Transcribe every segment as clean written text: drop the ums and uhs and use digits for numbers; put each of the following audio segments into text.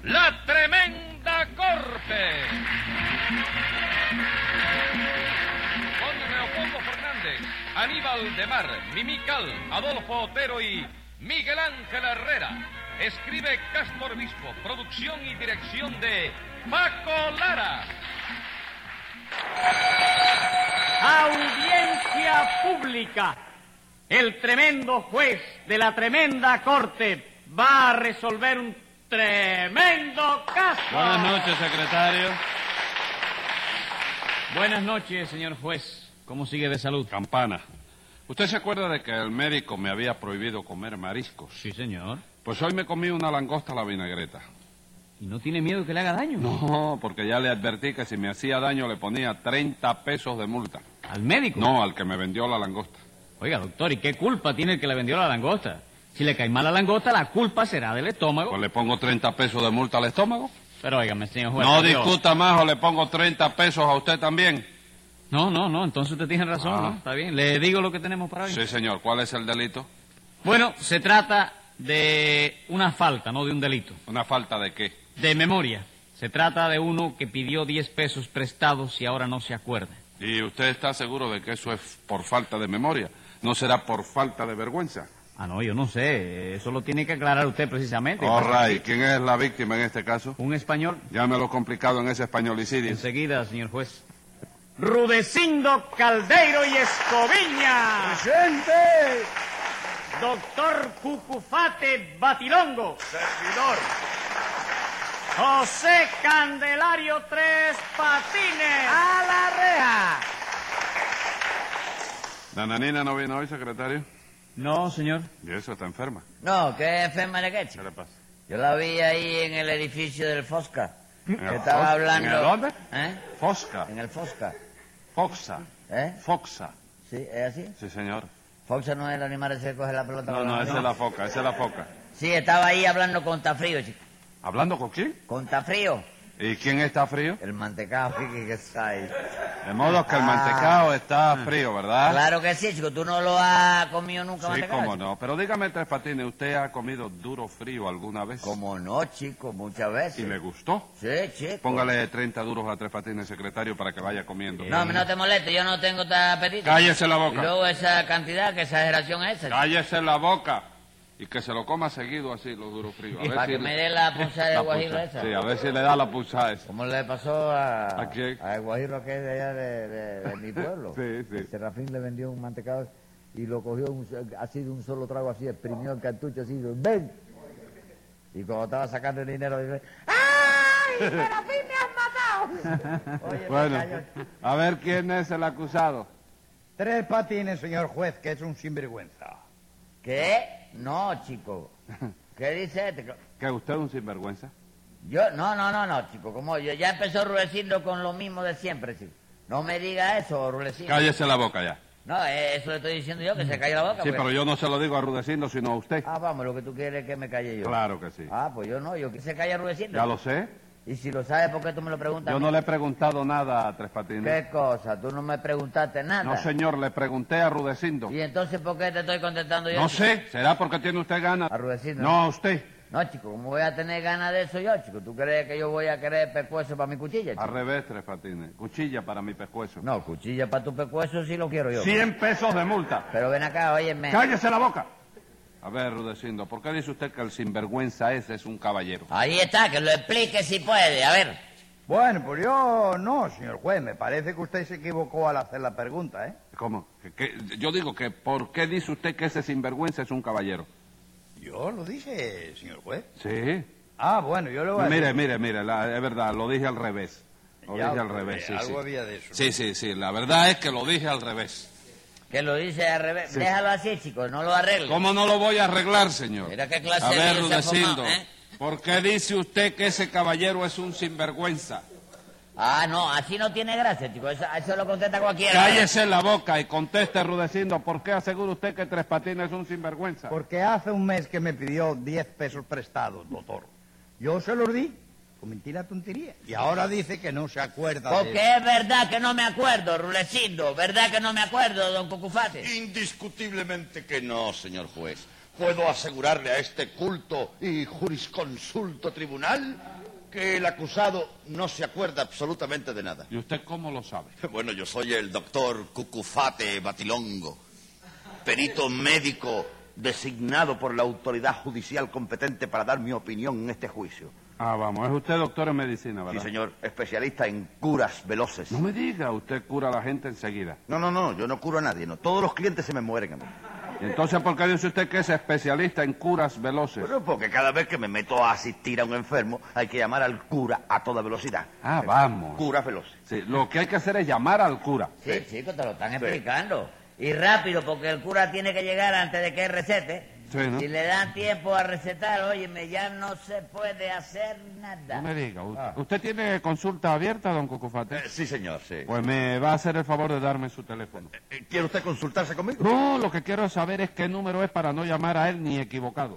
La Tremenda Corte. Con Leopoldo Fernández, Aníbal de Mar, Mimical, Adolfo Otero y Miguel Ángel Herrera. Escribe Castro Obispo, producción y dirección de Paco Lara. Audiencia pública. El tremendo juez de la tremenda corte va a resolver un tremendo caso. Buenas noches, secretario. Buenas noches, señor juez. ¿Cómo sigue de salud? Campana. ¿Usted se acuerda de que el médico me había prohibido comer mariscos? Sí, señor. Pues hoy me comí una langosta a la vinagreta. ¿Y no tiene miedo que le haga daño? No, porque ya le advertí que si me hacía daño le ponía 30 pesos de multa. ¿Al médico? No, al que me vendió la langosta. Oiga, doctor, ¿y qué culpa tiene el que le vendió la langosta? Si le cae mal la langosta, la culpa será del estómago. Pues le pongo 30 pesos de multa al estómago. Pero óigame, señor juez. No por Dios. discuta más o le pongo 30 pesos a usted también. No, entonces usted tiene razón, ¿no? Está bien. ¿Le digo lo que tenemos para hoy? Sí, señor. ¿Cuál es el delito? Bueno, se trata de una falta, no de un delito. ¿Una falta de qué? De memoria. Se trata de uno que pidió 10 pesos prestados y ahora no se acuerda. ¿Y usted está seguro de que eso es por falta de memoria? ¿No será por falta de vergüenza? Ah, no, yo no sé. Eso lo tiene que aclarar usted precisamente. All right. ¿Quién es la víctima en este caso? Un español. Llámelo complicado en ese españolicidio. Enseguida, señor juez. Rudecindo Caldeiro y Escoviña. ¡Presente! Doctor Cucufate Batilongo. Servidor. José Candelario Tres Patines. ¡A la reja! ¿Nananina no vino hoy, secretario? No, señor. ¿Y eso está enferma? No, ¿qué enferma de qué, ¿Qué chico? le pasa? Yo la vi ahí en el edificio del Fosca. ¿En Que el estaba Fosca? hablando... ¿En el dónde? ¿Eh? Fosca. En el Fosca. Foxa. ¿Eh? Foxa. ¿Sí? ¿Es así? Sí, señor. Foxa no es el animal ese que coge la pelota. No, con no, la esa es la foca, esa es la foca. Sí, estaba ahí hablando con Tafrío, chico. ¿Hablando con quién? Con Tafrío. ¿Y quién está frío? El mantecado, que está ahí. De modo que el mantecado está frío, ¿verdad? Claro que sí, chico. ¿Tú no lo has comido nunca, Sí, mantecado? cómo no. Pero dígame, Tres Patines, ¿usted ha comido duro frío alguna vez? Cómo no, chico, muchas veces. ¿Y le gustó? Sí, chico. Póngale 30 duros a Tres Patines, secretario, para que vaya comiendo. No, no te molestes, yo no tengo tan apetito. Cállese la Y boca. luego esa cantidad, qué exageración es esa. chico. Cállese la boca. Y que se lo coma seguido así, los duros fríos. A ver Para si que le- me dé la punzada de la guajiro punza. esa. Sí, a ver si le da la pulsada esa. ¿Cómo le pasó ¿A quién? al guajiro aquel de allá de mi pueblo? Sí, sí. Serafín le vendió un mantecado y lo cogió así de un solo trago, así, exprimió el cartucho así, ¡ven! Y cuando estaba sacando el dinero, dice, ¡ay, Serafín, me has matado! Oye, Bueno, me cayó. a ver quién es el acusado. Tres Patines, señor juez, que es un sinvergüenza. ¿Qué? No, chico. ¿Qué dice este? ¿Que usted es un sinvergüenza? Yo, no, chico. Como yo ya empezó Rulecindo con lo mismo de siempre, chico. No me diga eso, Rulecindo. Cállese la boca ya. No, eso le estoy diciendo yo, que se calle la boca. Sí, porque- pero yo no se lo digo a Rudecindo, sino a usted. Ah, vamos, lo que tú quieres es que me calle yo. Claro que sí. Ah, pues yo no, yo que se calle Rulecindo. Ya lo sé. Y si lo sabes, ¿por qué tú me lo preguntas? Yo a mí? no le he preguntado nada a Tres Patines. ¿Qué cosa? Tú no me preguntaste nada. No, señor, le pregunté a Rudecindo. ¿Y entonces por qué te estoy contestando yo? No chico? sé, ¿será porque tiene usted ganas? A Rudecindo. No, a usted. No, chico, ¿cómo voy a tener ganas de eso yo, chico? ¿Tú crees que yo voy a querer pescuezo para mi cuchilla, chico? Al revés, Tres Patines. Cuchilla para mi pescuezo. No, cuchilla para tu pescuezo sí lo quiero yo. 100 pesos de multa. Pero ven acá, óyeme. ¡Cállese la boca! A ver, Rudecindo, ¿por qué dice usted que el sinvergüenza ese es un caballero? Ahí está, que lo explique si puede. A ver. Bueno, pues yo no, señor juez. Me parece que usted se equivocó al hacer la pregunta, ¿eh? ¿Cómo? Yo digo que ¿por qué dice usted que ese sinvergüenza es un caballero? Yo lo dije, señor juez. Sí. Ah, bueno, yo le voy a Mire, decir... mire, es verdad, lo dije al revés. Lo Ya, dije al revés, sí, algo sí. había de eso. Sí, la verdad es que lo dije al revés. Que lo dice al revés. Sí. Déjalo así, chico, no lo arregle. ¿Cómo no lo voy a arreglar, señor? Mira qué clase A de ver, lío se ha Rudecindo, formado, ¿eh? ¿por qué dice usted que ese caballero es un sinvergüenza? Ah, no, así no tiene gracia, chico. Eso lo contesta cualquiera. Cállese la boca y conteste, Rudecindo, ¿por qué asegura usted que Tres Patines es un sinvergüenza? Porque hace un mes que me pidió 10 pesos prestados, doctor. Yo se los di, con mentira tontería. Y ahora dice que no se acuerda de Porque es verdad que no me acuerdo, Rulecindo. ¿Verdad que no me acuerdo, don Cucufate? Indiscutiblemente que no, señor juez. puedo asegurarle a este culto y jurisconsulto tribunal que el acusado no se acuerda absolutamente de nada. ¿Y usted cómo lo sabe? Bueno, yo soy el doctor Cucufate Batilongo, perito médico designado por la autoridad judicial competente para dar mi opinión en este juicio. Ah, vamos, es usted doctor en medicina, ¿verdad? Sí, señor, especialista en curas veloces. No me diga, usted cura a la gente enseguida. No, yo no curo a nadie, no. Todos los clientes se me mueren a mí. ¿Y entonces por qué dice usted que es especialista en curas veloces? Bueno, porque cada vez que me meto a asistir a un enfermo hay que llamar al cura a toda velocidad. Ah, vamos. Curas veloces. Sí, lo que hay que hacer es llamar al cura. Sí, chico, te lo están explicando. Y rápido, porque el cura tiene que llegar antes de que él recete. Sí, ¿no? Si le dan tiempo a recetar, óyeme, ya no se puede hacer nada. No me diga, ¿usted tiene consulta abierta, don Cucufate? Sí, señor, sí. Pues me va a hacer el favor de darme su teléfono. ¿Quiere usted consultarse conmigo? No, lo que quiero saber es qué número es para no llamar a él ni equivocado.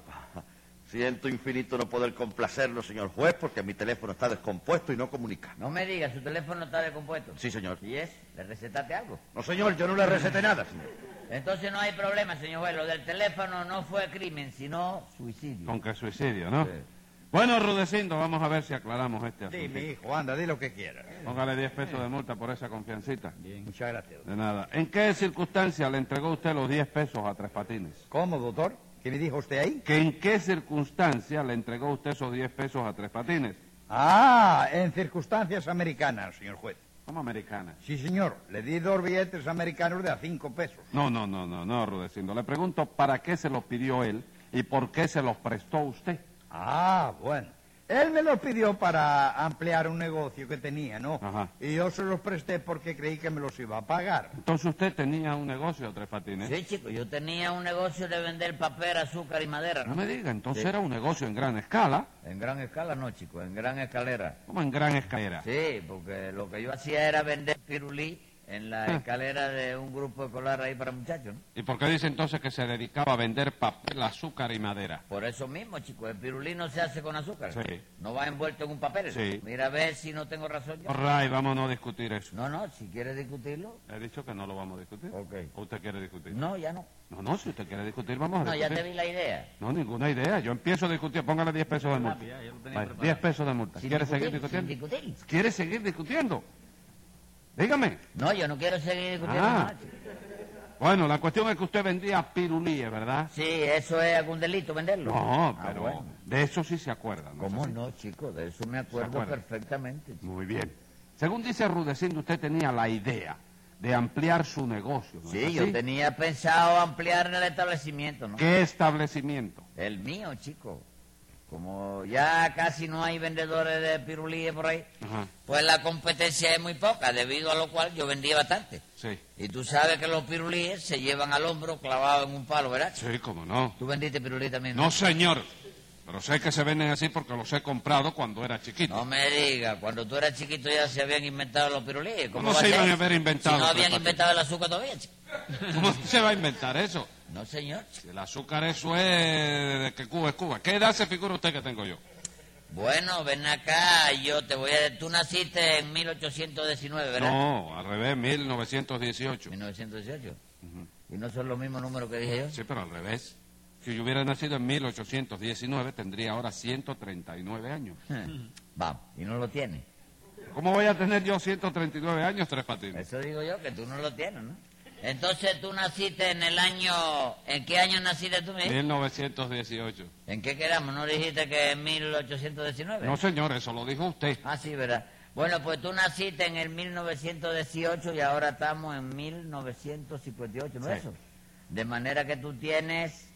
Siento infinito no poder complacerlo, señor juez, porque mi teléfono está descompuesto y no comunica. No me diga, su teléfono está descompuesto. Sí, señor. ¿Y es? ¿Le recetaste algo? No, señor, yo no le receté nada, señor. Entonces no hay problema, señor juez. Lo del teléfono no fue crimen, sino suicidio. Con que suicidio, ¿no? Sí. Bueno, Rudecindo, vamos a ver si aclaramos este Sí, asunto. mi hijo, anda, di lo que quieras. Póngale 10 pesos de multa por esa confiancita. Bien, muchas gracias. De nada. ¿En qué circunstancia le entregó usted los 10 pesos a Tres Patines? ¿Cómo, doctor? ¿Qué me dijo usted ahí? ¿Que en qué circunstancia le entregó usted esos 10 pesos a Tres Patines? Ah, en circunstancias americanas, señor juez. ¿Cómo americana? Sí, señor. Le di 2 billetes americanos de a 5 pesos. No, Rudecindo. Le pregunto para qué se los pidió él y por qué se los prestó usted. Ah, bueno. Él me los pidió para ampliar un negocio que tenía, ¿no? Ajá. Y yo se los presté porque creí que me los iba a pagar. Entonces usted tenía un negocio, Tres Patines. Sí, chico, yo tenía un negocio de vender papel, azúcar y madera, No ¿no? me diga, entonces Sí. era un negocio en gran escala. En gran escala no, chico, en gran escalera. ¿Cómo en gran escalera? Sí, porque lo que yo hacía era vender pirulí en la escalera de un grupo escolar ahí para muchachos, ¿no? ¿Y por qué dice entonces que se dedicaba a vender papel, azúcar y madera? Por eso mismo, chico, el pirulí no se hace con azúcar. Sí. No va envuelto en un papel. Sí. Mira a ver si no tengo razón yo. Ray, vamos a no discutir eso. No, si quieres discutirlo, He dicho que no lo vamos a discutir. Ok. ¿O usted quiere discutir? no, ya no. No, si usted quiere discutir, vamos a No, ya discutir. te vi la idea. No, ninguna idea. Yo empiezo a discutir. Póngale 10 pesos de multa. Vale, 10 pesos de multa. Sin ¿Quiere discutir, seguir discutiendo? sin discutir. ¿Quiere seguir discutiendo? Dígame. No, yo no quiero seguir discutiendo Ah. más, chico. Bueno, la cuestión es que usted vendía pirulíes, ¿verdad? Sí, eso es algún delito venderlo. No, Ah, pero bueno. de eso sí se acuerda, ¿no? ¿Cómo no, chico? De eso me acuerdo acuerda? perfectamente, chico. Muy bien. Según dice Rudecindo, usted tenía la idea de ampliar su negocio, ¿no es Sí, así? yo tenía pensado ampliar el establecimiento, ¿no? ¿Qué establecimiento? El mío, chico. Como ya casi no hay vendedores de pirulíes por ahí, Ajá, pues la competencia es muy poca, debido a lo cual yo vendía bastante. sí. Y tú sabes que los pirulíes se llevan al hombro clavados en un palo, ¿verdad? Sí, cómo no. ¿Tú vendiste pirulí también? No, señor. Pero sé que se venden así porque los he comprado cuando era chiquito. No me digas, cuando tú eras chiquito ya se habían inventado los pirulíes. ¿Cómo va se a ser? iban a haber inventado, Si no Tres habían Patines? inventado el azúcar todavía, chico. ¿Cómo se va a inventar eso? No, señor. chico. El azúcar eso es de que Cuba es Cuba. ¿Qué edad se figura usted que tengo yo? Bueno, ven acá, yo te voy a... Tú naciste en 1819, ¿verdad? No, al revés, 1918. 1918. ¿Y no son los mismos números que dije yo? Sí, pero al revés. Si yo hubiera nacido en 1819, tendría ahora 139 años. Vamos, y no lo tienes. ¿Cómo voy a tener yo 139 años, Tres Patines? Eso digo yo, que tú no lo tienes, ¿no? Entonces tú naciste en el año... ¿En qué año naciste tú, mismo? 1918. ¿En qué quedamos? ¿No dijiste que en 1819? No, señor, eso lo dijo usted. Ah, sí, ¿verdad? Bueno, pues tú naciste en el 1918 y ahora estamos en 1958, ¿no es eso? De manera que tú tienes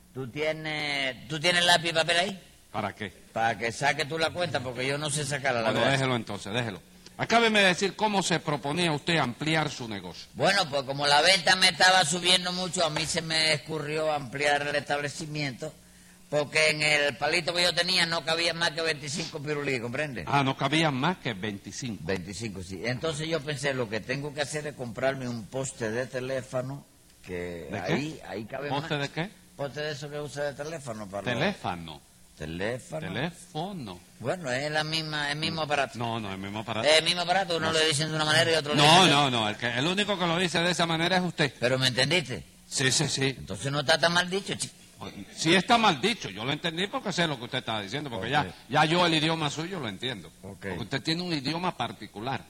lápiz y papel ahí, ¿Para qué? para que saques tú la cuenta, porque yo no sé sacarla, la Bueno, verdad. déjelo entonces, déjelo. Acábeme de decir cómo se proponía usted ampliar su negocio. Bueno, pues como la venta me estaba subiendo mucho, a mí se me escurrió ampliar el establecimiento, porque en el palito que yo tenía no cabía más que 25 pirulí, ¿comprende? Ah, no cabían más que 25. 25, sí. Entonces yo pensé, lo que tengo que hacer es comprarme un poste de teléfono, que ¿De ahí cabe ¿Poste más. de qué? Poste de eso que usa de teléfono para los- Teléfono. Teléfono. Teléfono. Bueno, es el mismo aparato. No, no, el mismo aparato. Es el mismo aparato, uno lo dicen de una manera y otro lo No, dicen de no, no, el único que lo dice de esa manera es usted. Pero ¿me entendiste? Sí, sí, sí. Entonces no está tan mal dicho, chico. Si está mal dicho, yo lo entendí porque sé lo que usted está diciendo, porque Ok. ya yo el idioma suyo lo entiendo. Ok. Porque usted tiene un idioma particular.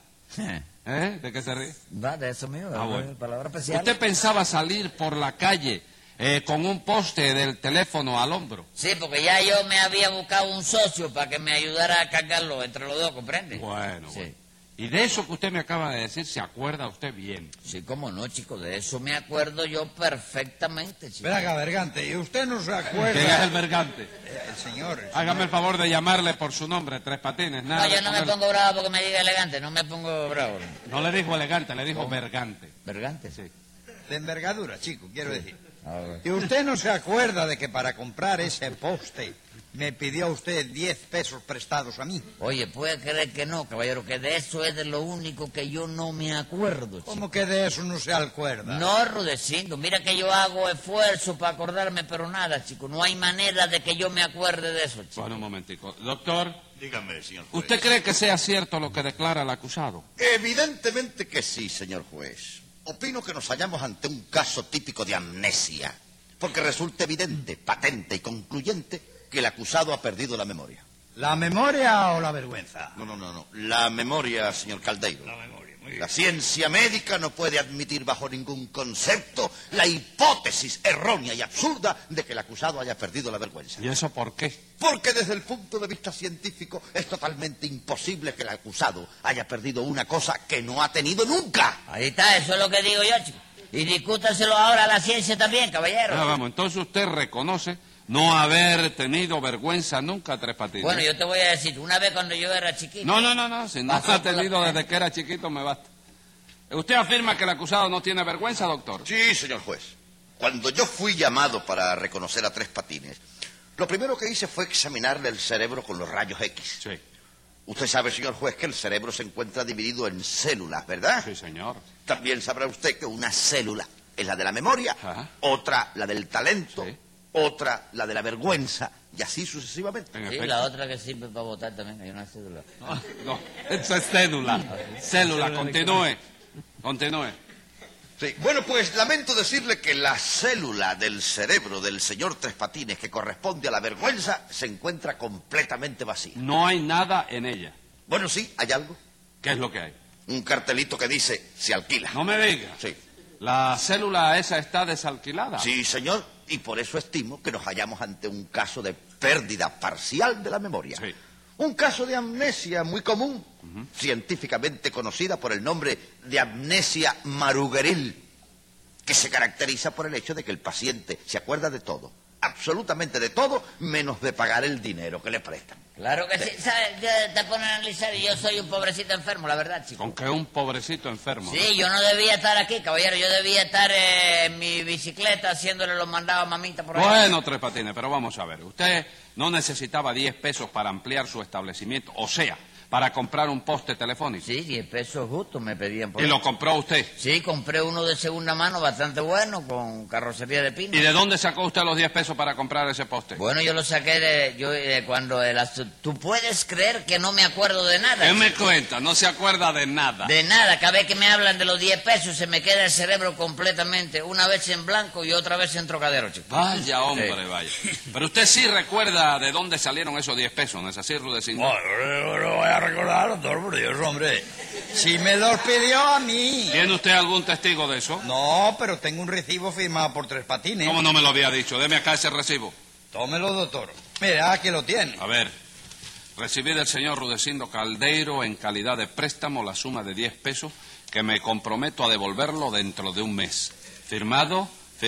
¿Eh? ¿De qué se ríe? Va, de eso mío, Bueno. palabra especial. ¿Usted pensaba salir por la calle con un poste del teléfono al hombro? Sí, porque ya yo me había buscado un socio para que me ayudara a cargarlo entre los dos, ¿comprende? Bueno, Sí. bueno. Y de eso que usted me acaba de decir, ¿se acuerda usted bien? Sí, cómo no, chico, de eso me acuerdo yo perfectamente, chico. Ven acá, Bergante, ¿y usted no se ¿Quién es acuerda? el vergante? El señor. Hágame el favor de llamarle por su nombre, Tres Patines. Nada No, de yo no me ponerle- pongo bravo porque me diga elegante, no me pongo bravo. No le dijo elegante, le dijo vergante. ¿Vergante? Sí. De envergadura, chico, quiero decir. A ver. ¿Y usted no se acuerda de que para comprar ese poste me pidió usted 10 pesos prestados a mí? Oye, puede creer que no, caballero, que de eso es de lo único que yo no me acuerdo, chico. ¿Cómo que de eso no se acuerda? No, Rudecindo, mira que yo hago esfuerzo para acordarme, pero nada, chico, no hay manera de que yo me acuerde de eso, chico. Bueno, un momentico. Doctor, Dígame, señor juez. ¿usted cree que sea cierto lo que declara el acusado? Evidentemente que sí, señor juez. Opino que nos hallamos ante un caso típico de amnesia, porque resulta evidente, patente y concluyente que el acusado ha perdido la memoria. ¿La memoria o la vergüenza? No. La memoria, señor Caldeiro. La memoria, muy bien. La ciencia médica no puede admitir bajo ningún concepto la hipótesis errónea y absurda de que el acusado haya perdido la vergüenza. ¿Y eso por qué? Porque desde el punto de vista científico es totalmente imposible que el acusado haya perdido una cosa que no ha tenido nunca. Ahí está, eso es lo que digo yo, chico. Y discútaselo ahora a la ciencia también, caballero. Ah, vamos, entonces usted reconoce no haber tenido vergüenza nunca, Tres Patines. Bueno, yo te voy a decir, una vez cuando yo era chiquito... No, si no Pasó lo ha por la- tenido desde que era chiquito, me basta. ¿Usted afirma que el acusado no tiene vergüenza, doctor? Sí, señor juez. Cuando yo fui llamado para reconocer a Tres Patines, lo primero que hice fue examinarle el cerebro con los rayos X. Sí, Usted sabe, señor juez, que el cerebro se encuentra dividido en células, ¿verdad? sí, señor. También sabrá usted que una célula es la de la memoria, Ajá. otra la del talento, Sí. otra la de la vergüenza, y así sucesivamente. En Sí, efecto. la otra que sirve para votar también, hay una cédula. No, eso es cédula. Célula, continúe. Sí. Bueno, pues lamento decirle que la célula del cerebro del señor Tres Patines que corresponde a la vergüenza se encuentra completamente vacía. No hay nada en ella. Bueno, sí, hay algo. ¿Qué es lo que hay? Un cartelito que dice, se alquila. No me diga. Sí. La célula esa está desalquilada. Sí, señor, y por eso estimo que nos hallamos ante un caso de pérdida parcial de la memoria. Sí. Un caso de amnesia muy común, científicamente conocida por el nombre de amnesia marugeril, que se caracteriza por el hecho de que el paciente se acuerda de todo, absolutamente de todo, menos de pagar el dinero que le prestan. Claro que sí, ¿sabes? Ya te ponen a analizar y yo soy un pobrecito enfermo, la verdad, chico. Con que un pobrecito enfermo. Sí, yo no debía estar aquí, caballero, yo debía estar en mi bicicleta haciéndole los mandados a mamita por ahí. Bueno, Tres Patines, pero vamos a ver. Usted no necesitaba 10 pesos para ampliar su establecimiento, o sea, para comprar un poste telefónico. Sí, 10 pesos justo me pedían por Y ahí. lo compró usted. Sí, compré uno de segunda mano bastante bueno, con carrocería de pino. ¿Y de dónde sacó usted los 10 pesos para comprar ese poste? Bueno, yo lo saqué cuando tú puedes creer que no me acuerdo de nada. ¿Qué me cuenta? No se acuerda de nada. De nada, cada vez que me hablan de los 10 pesos se me queda el cerebro completamente, una vez en blanco y otra vez en trocadero, chico. Vaya, hombre, Sí. vaya. Pero usted sí recuerda de dónde salieron esos 10 pesos, ¿no es así, Rudecindo? No lo voy a recordar, doctor, por Dios, hombre. Si me los pidió a mí. ¿Tiene usted algún testigo de eso? No, pero tengo un recibo firmado por Tres Patines. ¿Cómo no me lo había dicho? Deme acá ese recibo. Tómelo, doctor. Mira, aquí lo tiene. A ver, recibí del señor Rudecindo Caldeiro en calidad de préstamo la suma de 10 pesos que me comprometo a devolverlo dentro de un mes. Firmado...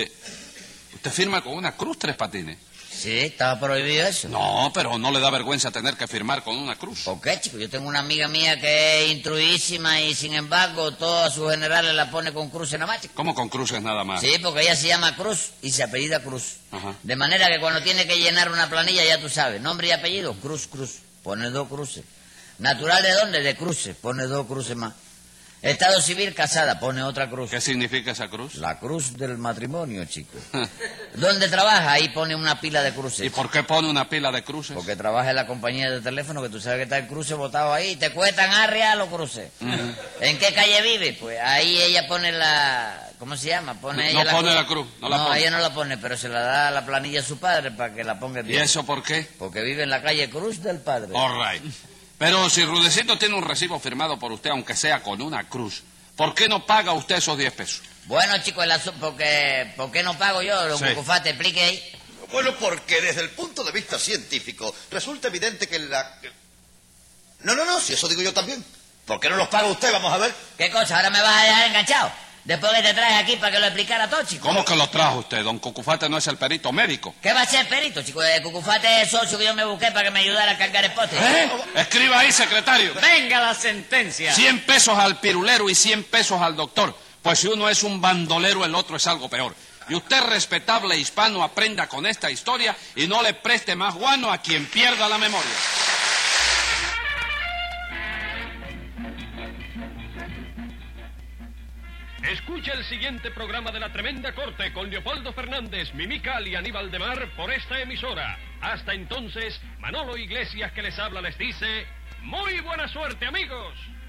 ¿Usted firma con una cruz, Tres Patines? Sí, estaba prohibido eso. No, pero no le da vergüenza tener que firmar con una cruz. ¿Por qué, chico? Yo tengo una amiga mía que es instruísima y sin embargo todas sus generales la pone con cruz en la chico. ¿Cómo con cruces nada más? Sí, porque ella se llama Cruz y se apellida Cruz. Ajá. De manera que cuando tiene que llenar una planilla, ya tú sabes, nombre y apellido, Cruz, Cruz. Pone 2 cruces. ¿Natural de dónde? De cruces. Pone 2 cruces más. Estado civil, casada. Pone otra cruz. ¿Qué significa esa cruz? La cruz del matrimonio, chico. ¿Dónde trabaja? Ahí pone una pila de cruces. ¿Y por qué pone una pila de cruces? Porque trabaja en la compañía de teléfono, que tú sabes que está el cruce botado ahí, y te cuestan arrea los cruces. ¿En qué calle vive? Pues ahí ella pone ¿cómo se llama? Pone No ella pone la cruz, no la pone. ella no la pone, pero se la da la planilla a su padre para que la ponga ¿Y bien. eso por qué? Porque vive en la calle Cruz del Padre. All right. Pero si Rudecindo tiene un recibo firmado por usted, aunque sea con una cruz, ¿por qué no paga usted esos 10 pesos? Bueno, chicos, ¿por qué no pago yo? Don Sí. Cucufate, explique ahí. Bueno, porque desde el punto de vista científico resulta evidente que No, si eso digo yo también. ¿Por qué no los paga usted? Vamos a ver. ¿Qué cosa? ¿Ahora me vas a dejar enganchado? Después que te traes aquí para que lo explicara todo, chico. ¿Cómo que lo trajo usted? Don Cucufate no es el perito médico. ¿Qué va a ser perito, chico? Cucufate es socio que yo me busqué para que me ayudara a cargar el pote. Escriba ahí, secretario. Venga la sentencia. 100 pesos al pirulero y 100 pesos al doctor. Pues si uno es un bandolero, el otro es algo peor. Y usted, respetable hispano, aprenda con esta historia y no le preste más guano a quien pierda la memoria. Escucha el siguiente programa de La Tremenda Corte con Leopoldo Fernández, Mimical y Aníbal de Mar por esta emisora. Hasta entonces, Manolo Iglesias que les habla les dice, ¡muy buena suerte, amigos!